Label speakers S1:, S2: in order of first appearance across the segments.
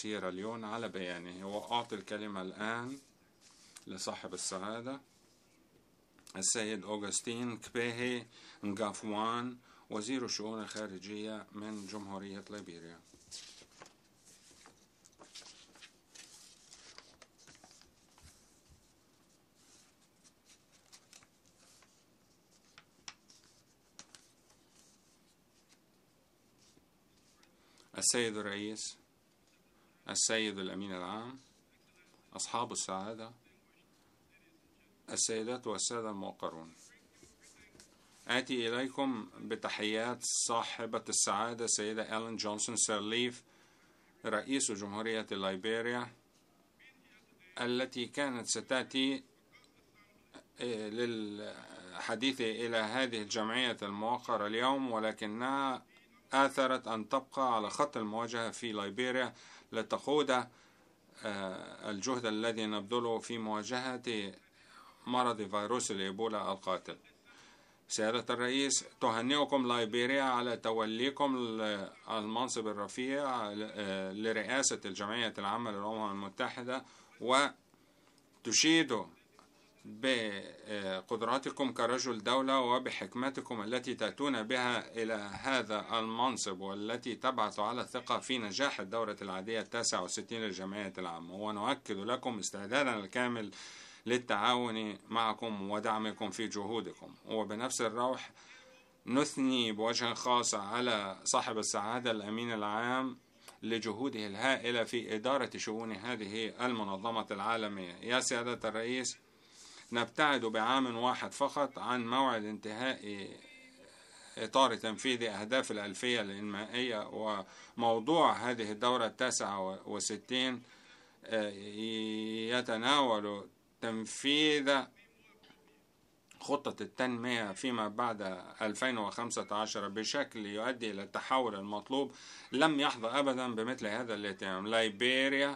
S1: سيراليون على بيانه. وأعطي الكلمة الآن لصاحب السعادة السيد أوغسطين كبيهي نغافوان، وزير الشؤون الخارجية من جمهورية ليبيريا. السيد الرئيس، السيد الأمين العام، أصحاب السعادة، السيدات والسادة الموقرون، آتي إليكم بتحيات صاحبة السعادة السيدة إلين جونسون سيرليف رئيس جمهورية ليبيريا، التي كانت ستأتي للحديث إلى هذه الجمعية الموقرة اليوم، ولكنها آثرت أن تبقى على خط المواجهة في ليبيريا لتقود الجهد الذي نبذله في مواجهة مرض فيروس الإيبولا القاتل. سيادة الرئيس، تهنئكم ليبيريا على توليكم المنصب الرفيع لرئاسة الجمعية العامة للأمم المتحدة، وتشيد بقدراتكم كرجل دولة وبحكمتكم التي تأتون بها إلى هذا المنصب، والتي تبعث على الثقة في نجاح الدورة العادية 69 للجمعية العامة. ونؤكد لكم استعدادنا الكامل للتعاون معكم ودعمكم في جهودكم. وبنفس الروح نثني بوجه خاص على صاحب السعادة الأمين العام لجهوده الهائلة في إدارة شؤون هذه المنظمة العالمية. يا سيادة الرئيس، نبتعد بعام واحد فقط عن موعد انتهاء إطار تنفيذ أهداف الألفية الإنمائية، وموضوع هذه الدورة 69 يتناول تنفيذ خطة التنمية فيما بعد 2015 بشكل يؤدي إلى التحول المطلوب. لم يحظى أبدا بمثل هذا الاهتمام. ليبيريا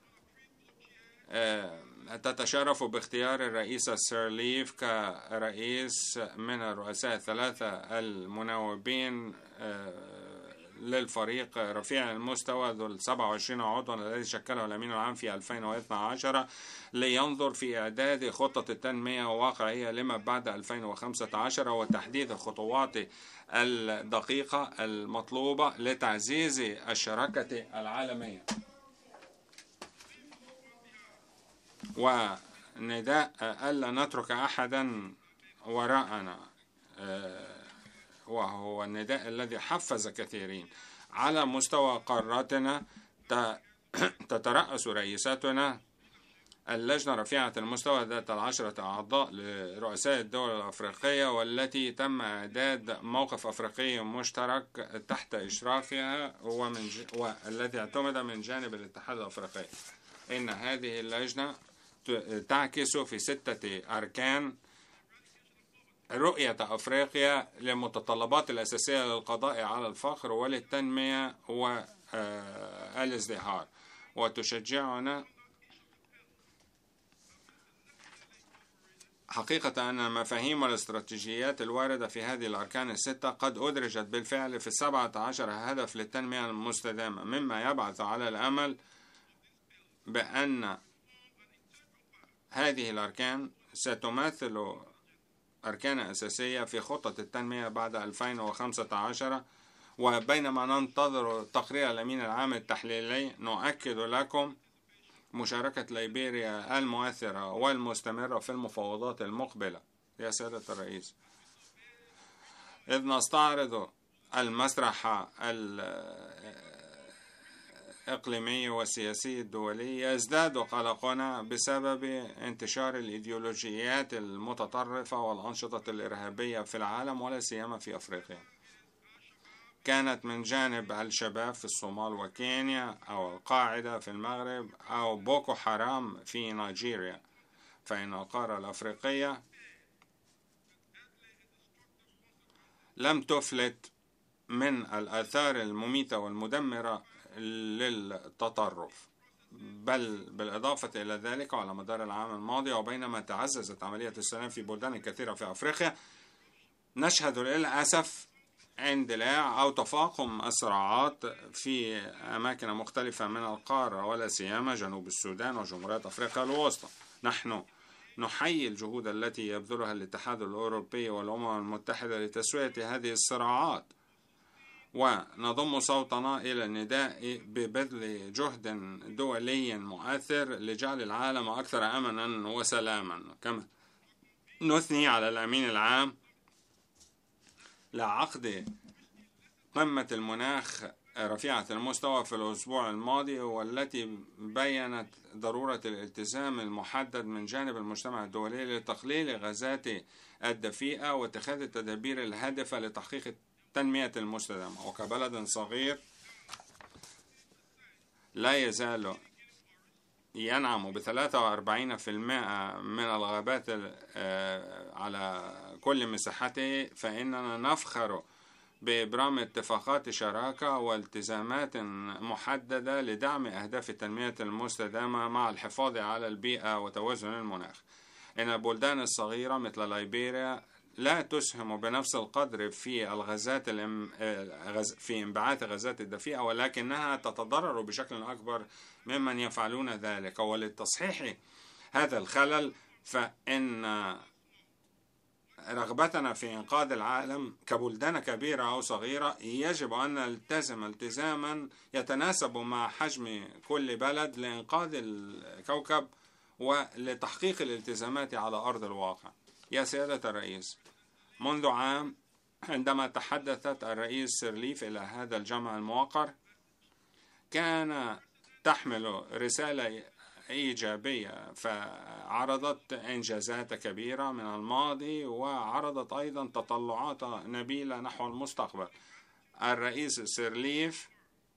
S1: تتشرف باختيار الرئيسة سيرليف كرئيس من الرؤساء الثلاثة المناوبين للفريق رفيع المستوى ذو 27 عضوا الذي شكله الأمين العام في 2012 لينظر في إعداد خطة التنمية واقعية لما بعد 2015 وتحديد الخطوات الدقيقة المطلوبة لتعزيز الشراكة العالمية. ونداء ألا نترك أحدا وراءنا، وهو النداء الذي حفز كثيرين على مستوى قارتنا. تترأس رئيستنا اللجنة رفيعة المستوى ذات 10 أعضاء لرؤساء الدول الأفريقية، والتي تم إعداد موقف أفريقي مشترك تحت إشرافها والذي اعتمد من جانب الاتحاد الأفريقي. إن هذه اللجنة تعكس في 6 أركان رؤية أفريقيا للمتطلبات الأساسية للقضاء على الفقر وللتنمية والازدهار، وتشجعنا حقيقة أن المفاهيم والاستراتيجيات الواردة في هذه الأركان ال6 قد أدرجت بالفعل في 17 هدف للتنمية المستدامة، مما يبعث على الأمل بأن هذه الأركان ستمثل أركان أساسية في خطة التنمية بعد 2015. وبينما ننتظر تقرير الأمين العام التحليلي، نؤكد لكم مشاركة ليبيريا المؤثرة والمستمرة في المفاوضات المقبلة. يا سيادة الرئيس، إذ نستعرض المسرح الإقليمي والسياسي الدولي، يزداد قلقنا بسبب انتشار الإيديولوجيات المتطرفة والأنشطة الإرهابية في العالم ولا سيما في أفريقيا، كانت من جانب الشباب في الصومال وكينيا، أو القاعدة في المغرب، أو بوكو حرام في نيجيريا. فإن القارة الأفريقية لم تفلت من الآثار المميتة والمدمرة للتطرف، بل بالإضافة إلى ذلك على مدار العام الماضي وبينما تعززت عملية السلام في بلدان كثيرة في أفريقيا، نشهد للأسف اندلاع أو تفاقم الصراعات في أماكن مختلفة من القارة، ولا سيما جنوب السودان وجمهورية أفريقيا الوسطى. نحن نحيي الجهود التي يبذلها الاتحاد الأوروبي والأمم المتحدة لتسوية هذه الصراعات، ونضم صوتنا إلى النداء ببذل جهد دولي مؤثر لجعل العالم أكثر أمنا وسلاما. كما نثني على الأمين العام لعقد قمة المناخ رفيعة المستوى في الأسبوع الماضي، والتي بيّنت ضرورة الالتزام المحدد من جانب المجتمع الدولي لتقليل غازات الدفيئة واتخاذ التدابير الهادفة لتحقيق التنمية المستدامة. وكبلد صغير لا يزال ينعم ب43% من الغابات على كل مساحته، فإننا نفخر بإبرام اتفاقات شراكة والتزامات محددة لدعم أهداف التنمية المستدامة مع الحفاظ على البيئة وتوازن المناخ. إن البلدان الصغيرة مثل ليبيريا لا تسهم بنفس القدر في الغازات في انبعاث غازات الدفيئة، ولكنها تتضرر بشكل أكبر ممن يفعلون ذلك. ولتصحيح هذا الخلل، فإن رغبتنا في إنقاذ العالم كبلدان كبيرة أو صغيرة يجب أن نلتزم التزاما يتناسب مع حجم كل بلد لإنقاذ الكوكب ولتحقيق الالتزامات على أرض الواقع. يا سيادة الرئيس، منذ عام عندما تحدثت الرئيس سيرليف إلى هذا الجمع الموقر كان تحمل رسالة إيجابية، فعرضت إنجازات كبيرة من الماضي وعرضت أيضا تطلعات نبيلة نحو المستقبل. الرئيس سيرليف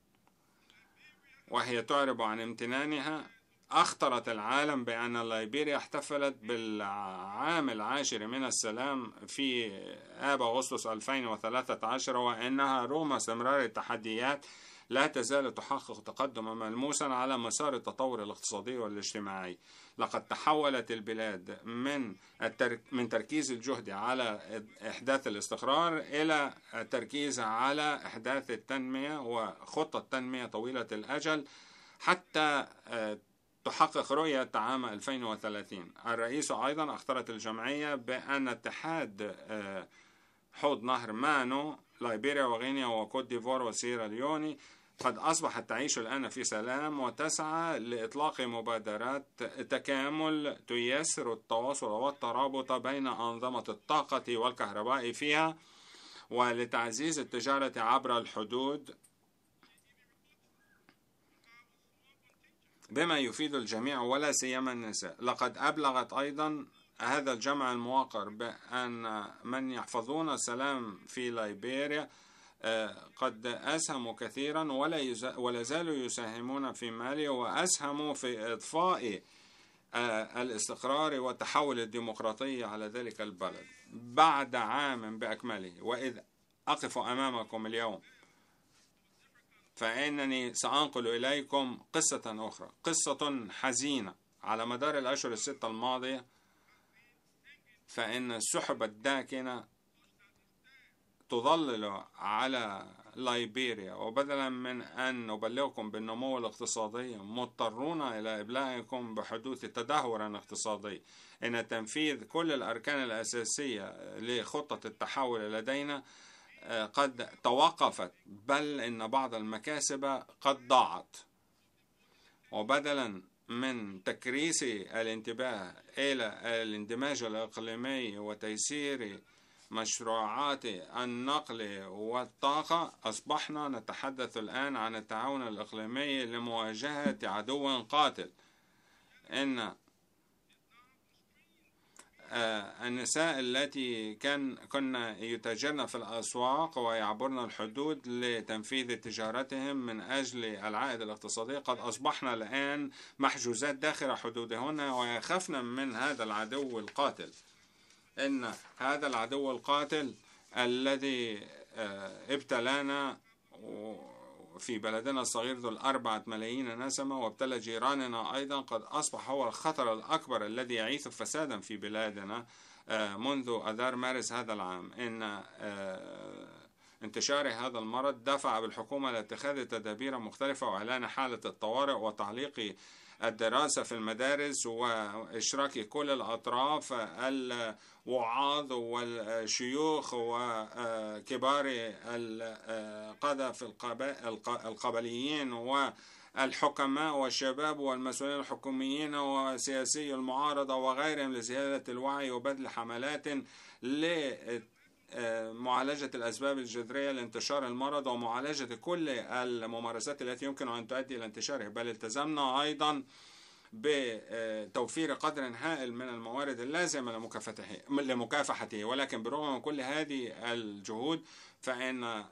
S1: وهي تعرب عن امتنانها أخطرت العالم بأن ليبيريا احتفلت بالعام العاشر من السلام في آب أغسطس 2013، وإنها رغم استمرار التحديات لا تزال تحقق تقدما ملموسا على مسار التطور الاقتصادي والاجتماعي. لقد تحولت البلاد من تركيز الجهد على إحداث الاستقرار إلى التركيز على إحداث التنمية وخطة تنمية طويلة الأجل حتى تحقق رؤية عام 2030. الرئيس أيضا أخطرت الجمعية بأن اتحاد حوض نهر مانو ليبيريا وغينيا وكوت ديفوار وسيرا ليوني قد أصبحت تعيش الآن في سلام، وتسعى لإطلاق مبادرات تكامل تيسر التواصل والترابط بين أنظمة الطاقة والكهرباء فيها، ولتعزيز التجارة عبر الحدود بما يفيد الجميع ولا سيما النساء. لقد أبلغت أيضا هذا الجمع المواقر بأن من يحفظون السلام في ليبيريا قد أسهموا كثيرا ولا زالوا يساهمون في مالي، وأسهموا في إضفاء الاستقرار والتحول الديمقراطي على ذلك البلد. بعد عام بأكمله، وإذ أقف أمامكم اليوم فإنني سأنقل إليكم قصة أخرى، قصة حزينة على مدار الأشهر الستة الماضية. فإن السحب الداكنة تظلل على ليبيريا، وبدلا من أن نبلغكم بالنمو الاقتصادي مضطرون إلى إبلاغكم بحدوث تدهور اقتصادي. إن تنفيذ كل الأركان الأساسية لخطة التحول لدينا قد توقفت، بل إن بعض المكاسب قد ضاعت. وبدلا من تكريس الانتباه إلى الاندماج الإقليمي وتيسير مشروعات النقل والطاقة، أصبحنا نتحدث الآن عن التعاون الإقليمي لمواجهة عدو قاتل. إن النساء التي كنا يتاجرن في الأسواق ويعبرن الحدود لتنفيذ تجارتهم من أجل العائد الاقتصادي قد أصبحن الآن محجوزات داخل حدودهن ويخافن من هذا العدو القاتل. إن هذا العدو القاتل الذي ابتلانا في بلدنا الصغير ذو 4 ملايين نسمة وابتلى جيراننا أيضا قد أصبح هو الخطر الأكبر الذي يعيث فسادا في بلادنا منذ أذار مارس هذا العام. إن انتشار هذا المرض دفع بالحكومة لاتخاذ تدابير مختلفة وإعلان حالة الطوارئ وتعليق الدراسة في المدارس وإشراك كل الأطراف الوعاظ والشيوخ وكبار القادة في القبليين والحكماء والشباب والمسؤولين الحكوميين وسياسي المعارضة وغيرهم لزيادة الوعي وبذل حملات معالجة الأسباب الجذرية لانتشار المرض ومعالجة كل الممارسات التي يمكن أن تؤدي إلى انتشاره. بل التزمنا أيضا بتوفير قدر هائل من الموارد اللازمة لمكافحته. ولكن بالرغم من كل هذه الجهود فإن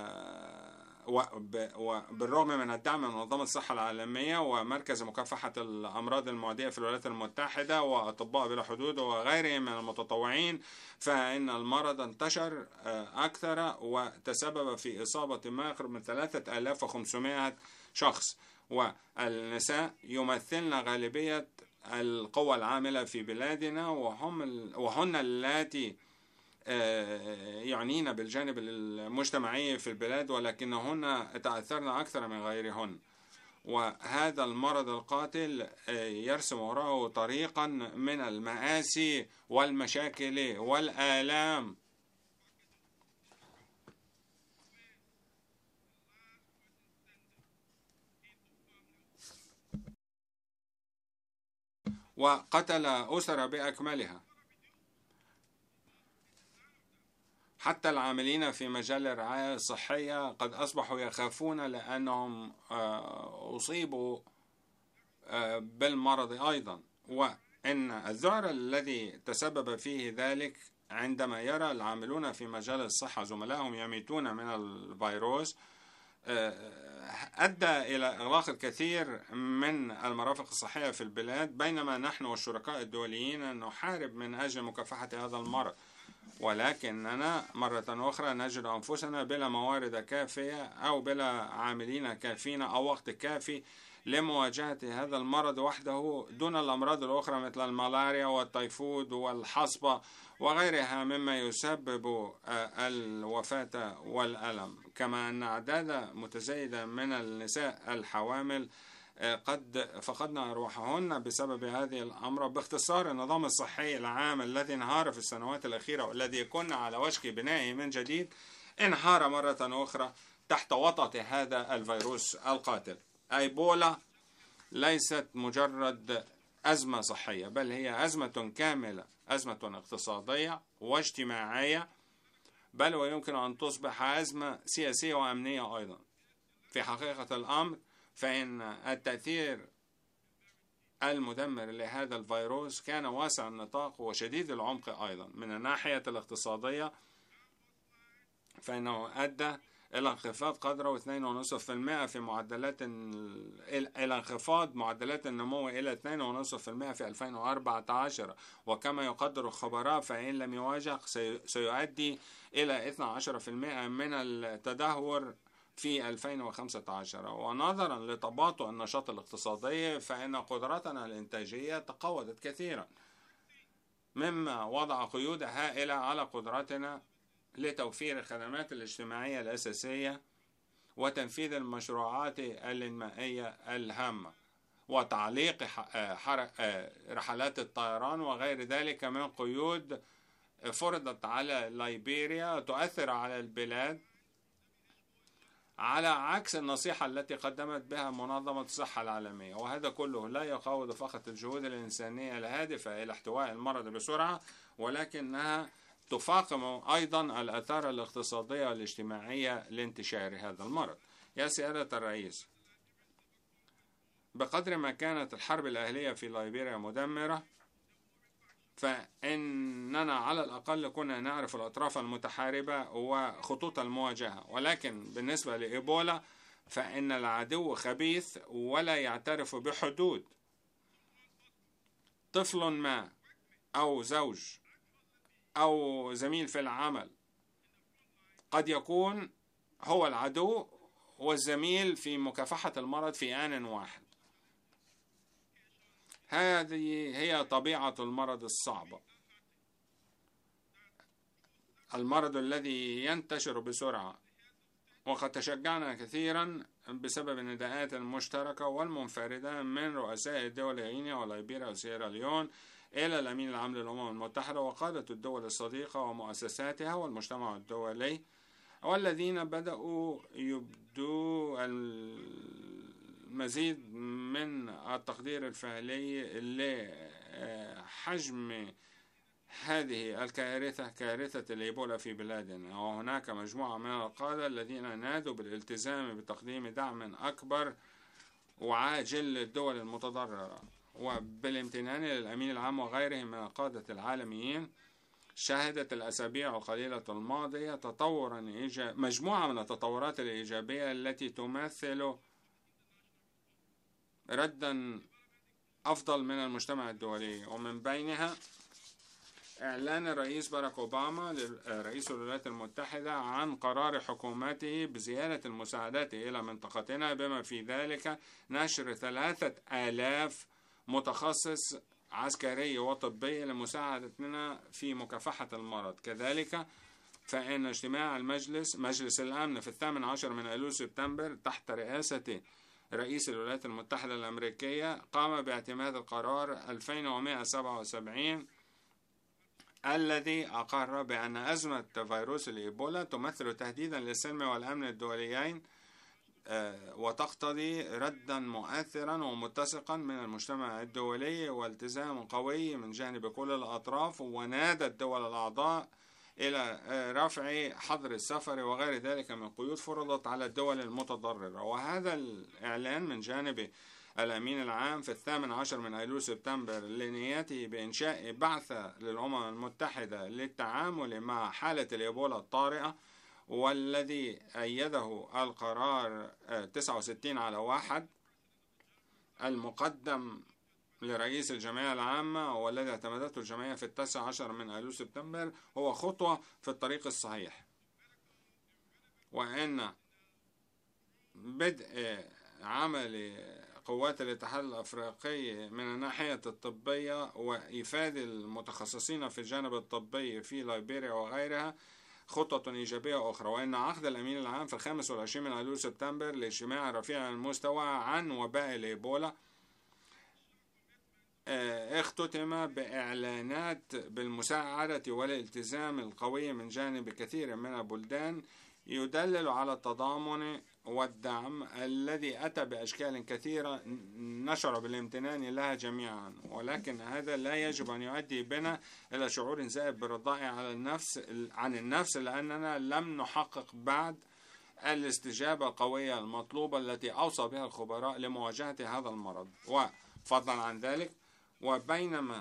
S1: وبالرغم من الدعم من منظمة الصحة العالمية ومركز مكافحة الأمراض المعدية في الولايات المتحدة وأطباء بلا حدود وغيرهم من المتطوعين، فإن المرض انتشر أكثر وتسبب في إصابة ما يقرب من 3500 شخص. والنساء يمثلن غالبية القوى العاملة في بلادنا وهن التي يعنين بالجانب المجتمعي في البلاد، ولكنهن تأثرن أكثر من غيرهن. وهذا المرض القاتل يرسم وراءه طريقا من المآسي والمشاكل والآلام. وقتل أسر بأكملها. حتى العاملين في مجال الرعاية الصحية قد أصبحوا يخافون لأنهم أصيبوا بالمرض أيضا. وإن الذعر الذي تسبب فيه ذلك عندما يرى العاملون في مجال الصحة زملائهم يميتون من الفيروس أدى إلى إغلاق الكثير من المرافق الصحية في البلاد، بينما نحن والشركاء الدوليين نحارب من أجل مكافحة هذا المرض. ولكننا مرة أخرى نجد أنفسنا بلا موارد كافية أو بلا عاملين كافيين أو وقت كافي لمواجهة هذا المرض وحده دون الأمراض الأخرى مثل الملاريا والتيفود والحصبة وغيرها مما يسبب الوفاة والألم. كما أن أعداد متزايدة من النساء الحوامل قد فقدن أرواحهن بسبب هذه الأمر. باختصار، النظام الصحي العام الذي انهار في السنوات الأخيرة والذي كنا على وشك بنائه من جديد انهار مرة أخرى تحت وطأة هذا الفيروس القاتل. إيبولا ليست مجرد أزمة صحية، بل هي أزمة كاملة، أزمة اقتصادية واجتماعية، بل ويمكن أن تصبح أزمة سياسية وأمنية أيضا. في حقيقة الأمر فإن التأثير المدمر لهذا الفيروس كان واسع النطاق وشديد العمق أيضا. من الناحية الاقتصادية فإنه أدى إلى انخفاض قدره 2.5% في معدلات إلى انخفاض معدلات النمو إلى 2.5% في 2014. وكما يقدر الخبراء فإن لم يواجه سيؤدي إلى 12% من التدهور في 2015. ونظرا لتباطؤ النشاط الاقتصادي فإن قدرتنا الإنتاجية تقوضت كثيرا، مما وضع قيود هائلة على قدرتنا لتوفير الخدمات الاجتماعية الأساسية وتنفيذ المشروعات الإنمائية الهامة وتعليق رحلات الطيران وغير ذلك من قيود فرضت على ليبيريا تؤثر على البلاد، على عكس النصيحة التي قدمت بها منظمة الصحة العالمية. وهذا كله لا يقوض فقط الجهود الإنسانية الهادفة إلى احتواء المرض بسرعة، ولكنها تفاقم أيضا الآثار الاقتصادية والاجتماعية لانتشار هذا المرض. يا سيادة الرئيس، بقدر ما كانت الحرب الأهلية في ليبيريا مدمرة، فإننا على الأقل كنا نعرف الأطراف المتحاربة وخطوط المواجهة. ولكن بالنسبة لإيبولا فإن العدو خبيث ولا يعترف بحدود. طفل ما أو زوج أو زميل في العمل قد يكون هو العدو والزميل في مكافحة المرض في آن واحد. هذه هي طبيعة المرض الصعبة، المرض الذي ينتشر بسرعة وقد تشجعنا كثيرا بسبب النداءات المشتركة والمنفردة من رؤساء الدول غينيا وليبيريا وسيرا ليون إلى الأمين العام للأمم المتحدة وقادة الدول الصديقة ومؤسساتها والمجتمع الدولي، والذين بدأوا يبدوا المزيد من التقدير الفعلي لحجم هذه الكارثة، كارثة الإيبولا في بلادنا. وهناك مجموعة من القادة الذين نادوا بالالتزام بتقديم دعم أكبر وعاجل للدول المتضررة وبالامتنان للأمين العام وغيرهم من القادة العالميين. شهدت الأسابيع القليلة الماضية مجموعة من التطورات الإيجابية التي تمثل ردا أفضل من المجتمع الدولي، ومن بينها إعلان الرئيس باراك أوباما رئيس الولايات المتحدة عن قرار حكومته بزيادة المساعدات إلى منطقتنا، بما في ذلك نشر 3000 متخصص عسكري وطبي لمساعدتنا في مكافحة المرض. كذلك فإن اجتماع مجلس الأمن في 18 من أيلول سبتمبر تحت رئاسة رئيس الولايات المتحدة الأمريكية قام باعتماد القرار 2177 الذي أقر بأن أزمة فيروس الإيبولا تمثل تهديدا للسلم والأمن الدوليين وتقتضي ردا مؤثرا ومتسقا من المجتمع الدولي والتزام قوي من جانب كل الأطراف. ونادى الدول الأعضاء إلى رفع حظر السفر وغير ذلك من قيود فرضت على الدول المتضررة. وهذا الإعلان من جانب الأمين العام في 18 من أيلول سبتمبر لنيته بإنشاء بعثة للأمم المتحدة للتعامل مع حالة الإيبولا الطارئة، والذي أيده القرار 69/1 المقدم لرئيس الجمعية العامة والذي اعتمدته الجمعية في 19 من أيلول سبتمبر، هو خطوة في الطريق الصحيح. وأن بدء عمل قوات الاتحاد الأفريقي من الناحية الطبية وإفادة المتخصصين في الجانب الطبي في ليبيريا وغيرها خطة إيجابية أخرى. وأن عقد الأمين العام في 25 من أيلول سبتمبر لاجتماع رفيع المستوى عن وباء الإيبولا اختتم بإعلانات بالمساعدة والالتزام القوي من جانب كثير من البلدان، يدلل على التضامن والدعم الذي أتى بأشكال كثيرة نشعر بالامتنان لها جميعا. ولكن هذا لا يجب أن يؤدي بنا إلى شعور زائد بالرضاء عن النفس لأننا لم نحقق بعد الاستجابة القوية المطلوبة التي أوصى بها الخبراء لمواجهة هذا المرض. وفضلا عن ذلك، وبينما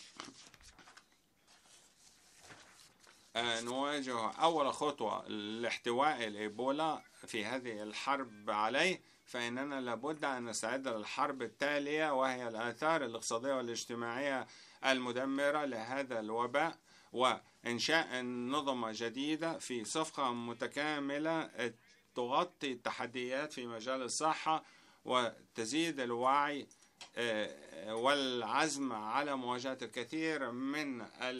S1: نواجه أول خطوة لاحتواء الإيبولا في هذه الحرب عليه، فإننا لابد أن نستعد للحرب التالية، وهي الآثار الاقتصادية والاجتماعية المدمرة لهذا الوباء، وإنشاء نظم جديدة في صفقة متكاملة تغطي التحديات في مجال الصحة وتزيد الوعي والعزم على مواجهة الكثير من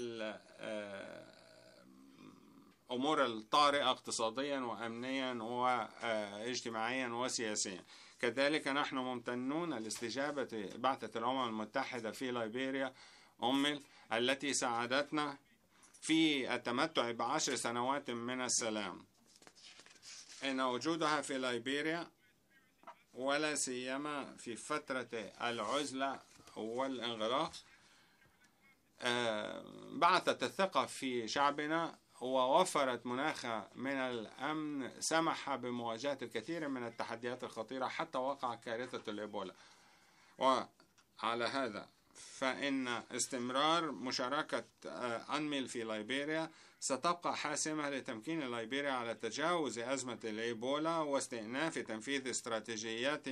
S1: الأمور الطارئة اقتصاديا وأمنيا واجتماعيا وسياسيا. كذلك نحن ممتنون لاستجابة بعثة الأمم المتحدة في ليبيريا التي ساعدتنا في التمتع ب10 سنوات من السلام. إن وجودها في ليبيريا ولا سيما في فترة العزلة والانغلاق بعثت الثقة في شعبنا ووفرت مناخ من الأمن سمح بمواجهة الكثير من التحديات الخطيرة حتى وقع كارثة الإيبولا. وعلى هذا فإن استمرار مشاركة أنميل في ليبيريا ستبقى حاسمة لتمكين ليبيريا على تجاوز أزمة الإيبولا واستئناف تنفيذ استراتيجيات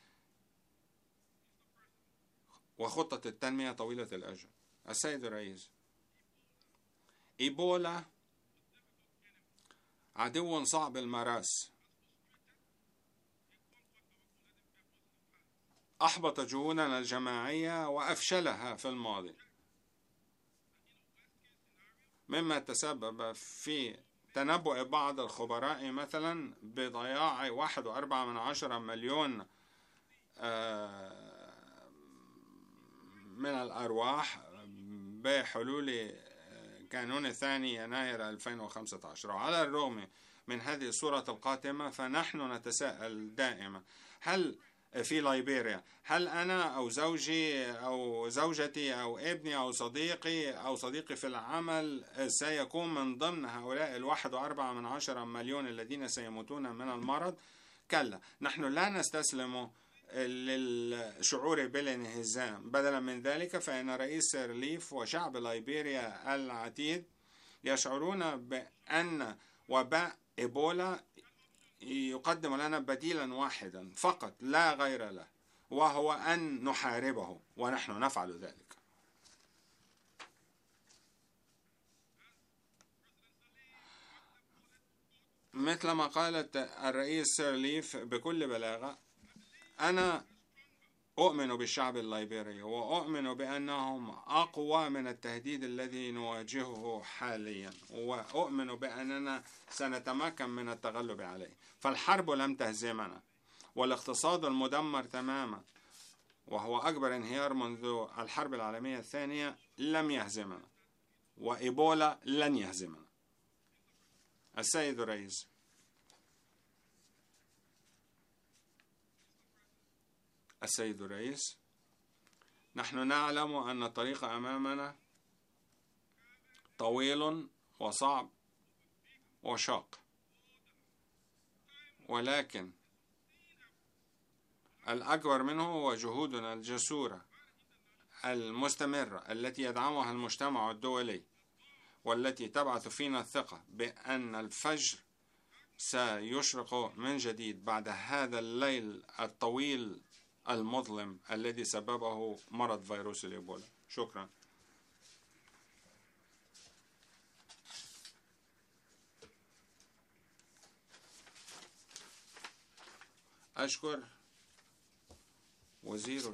S1: وخطة التنمية طويلة الأجل. السيد الرئيس، إيبولا عدو صعب المراس، أحبط جهودنا الجماعية وأفشلها في الماضي، مما تسبب في تنبؤ بعض الخبراء مثلا بضياع 1.4 مليون من الأرواح بحلول كانون الثاني يناير 2015. وعلى الرغم من هذه الصورة القاتمة فنحن نتساءل دائما، هل في ليبيريا هل أنا أو زوجي أو زوجتي أو ابني أو صديقي في العمل سيكون من ضمن هؤلاء 1.4 مليون الذين سيموتون من المرض؟ كلا، نحن لا نستسلم للشعور بالانهزام. بدلا من ذلك فإن رئيس سيرليف وشعب ليبيريا العتيد يشعرون بأن وباء إيبولا يقدم لنا بديلا واحدا فقط لا غير له، وهو أن نحاربه، ونحن نفعل ذلك. مثل ما قالت الرئيس سيرليف بكل بلاغة، أنا أؤمن بالشعب الليبيري وأؤمن بأنهم أقوى من التهديد الذي نواجهه حاليا، وأؤمن بأننا سنتمكن من التغلب عليه. فالحرب لم تهزمنا، والاقتصاد المدمر تماما وهو أكبر انهيار منذ الحرب العالمية الثانية لم يهزمنا، وإيبولا لن يهزمنا. السيد الرئيس، السيد الرئيس، نحن نعلم أن الطريق أمامنا طويل وصعب وشاق، ولكن الأكبر منه هو جهودنا الجسورة المستمرة التي يدعمها المجتمع الدولي، والتي تبعث فينا الثقة بأن الفجر سيشرق من جديد بعد هذا الليل الطويل المظلم الذي سببه مرض فيروس الإيبولا. شكرا. أشكر وزير